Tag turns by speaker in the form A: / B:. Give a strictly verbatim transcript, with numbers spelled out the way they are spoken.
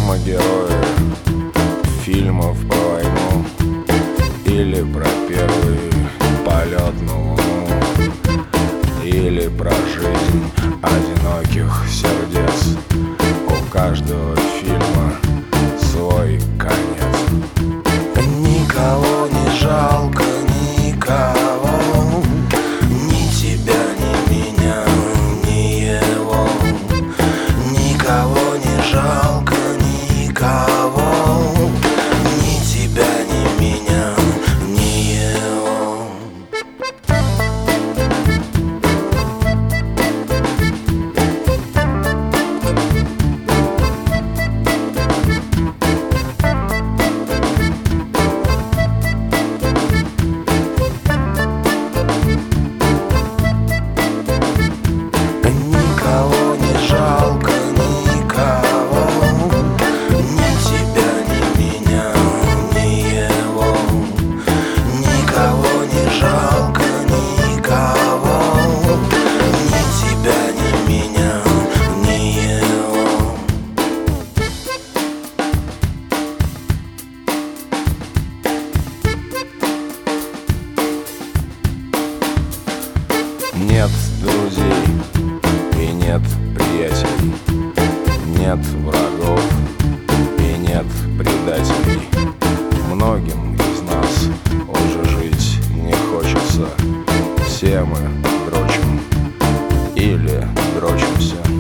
A: мы герои фильмов про войну или про первый полет на Луну, или про жизнь одиноких сердец. У каждого фильма свой конец. Никого не жалко, никого, ни тебя, ни меня, ни его. Никого не жалко, никого, ни тебя, ни меня, ни его. Никого не жалко, никого, ни тебя, ни меня, ни его. Никого не жалко, никого, ни тебя, ни меня, ни его. Нет друзей и нет приятелей, нет врагов и нет предателей. Многим из нас уже жить не хочется. Все мы дрочим или дрочимся.